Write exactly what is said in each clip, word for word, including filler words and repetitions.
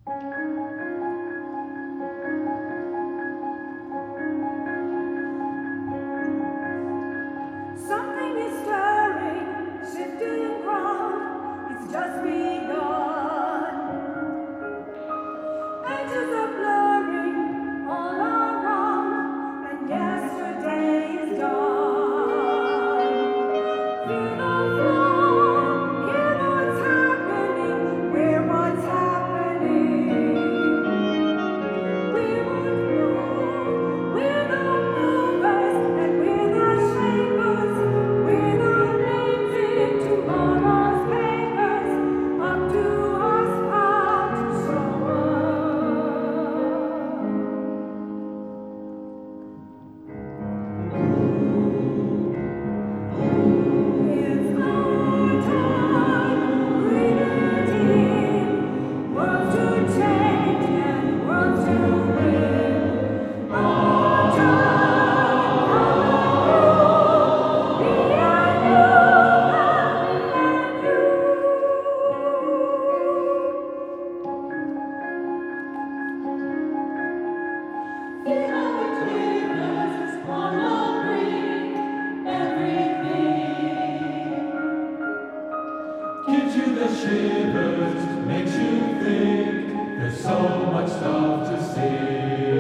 Something is stirring, shifting ground. It's just begun. Edges are blurring all around, and yesterday is gone. Feel the flow, hear what's happening, we're what's happening. We're what move, we're the movers, and we're the shakers. We're the names in tomorrow's papers. Up to us, proud to show It's our time, reading, worlds to change and worlds to win. Our time, coming through, me and you, me and you. See how it clears on the brink, everything. Gives you the shivers, makes you think there's so much stuff to see.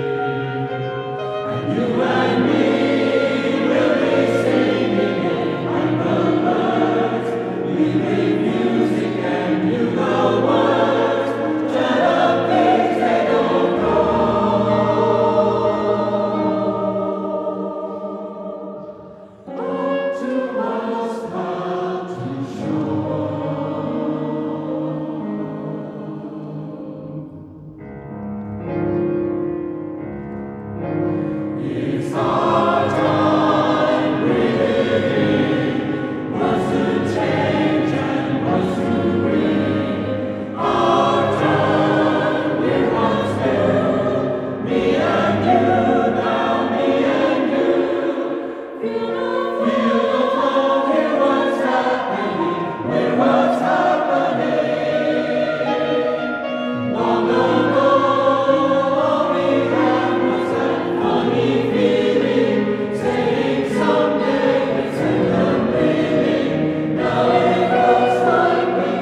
And you and me will be singing it like the birds. We leave music and you the words to the things they don't know. Up to us now to show. It's our time, breathing, worlds to change and worlds to bring. Our turn, we're what's new. Me and you, now me and you. Feel the Feel the flow, hear what's happening, we're what's happening. Long ago, all we had was that funny feeling, saying someday we'd send them reeling. Now it looks like we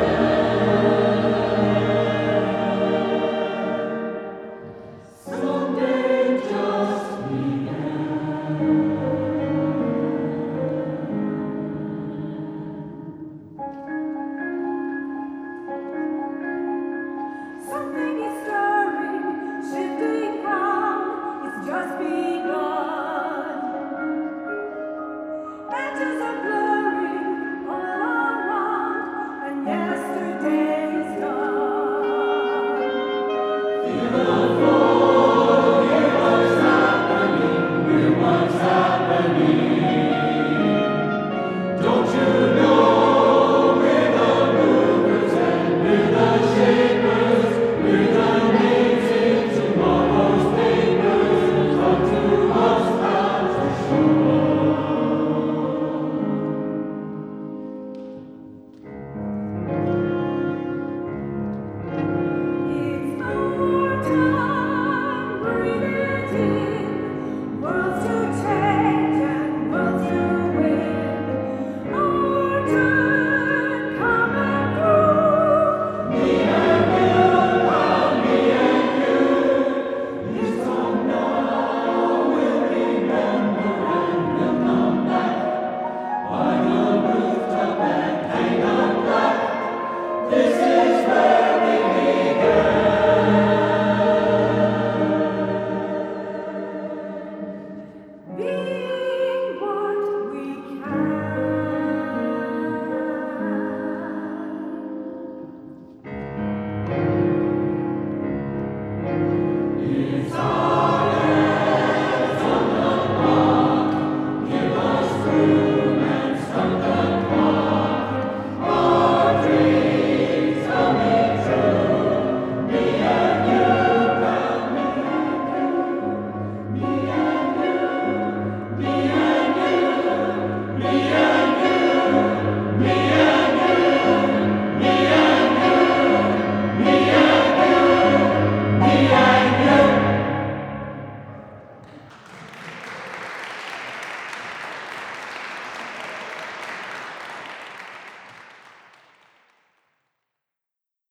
can. Someday just Something is stirring, shifting ground. It's just begun. Edges are blurring all around, and yesterday is gone. feel the flow, hear what's happening, we're what's happening. Don't you know we're the movers and we're the shakers, we're the names in tomorrow's papers. Up to us now to show. It's our time, breathing, worlds to change and worlds to win. Our turn, coming through. Me and you, now me and you. This song now we'll remember and we'll come back by the rooftop and hang out black. This is where we began. Being what we can. It's our